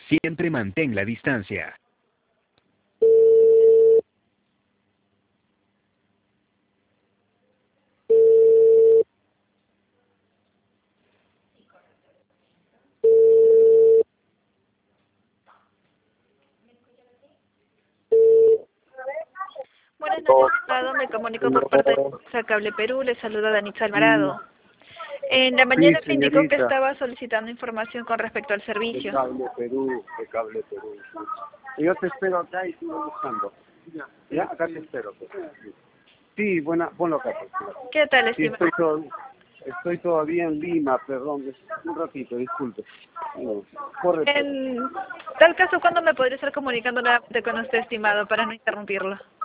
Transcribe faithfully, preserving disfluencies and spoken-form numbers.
Siempre mantén la distancia. Buenas noches, estimado. Me comunico por parte de Cable Perú. Le saluda Danitza Alvarado. En la mañana Sí, me indicó que señorita. estaba solicitando información con respecto al De servicio. Cable Perú, de Cable Perú. Yo te espero acá y sigo buscando. Ya, acá te espero. Pues. Sí, buena, bueno acá. Pues. ¿Qué tal, Sí, estimado? estoy, todo, estoy todavía en Lima, perdón. es- Un ratito, disculpe. No, corre. En tal caso, ¿cuándo me podría estar comunicando nuevamente con usted, estimado, para no interrumpirlo?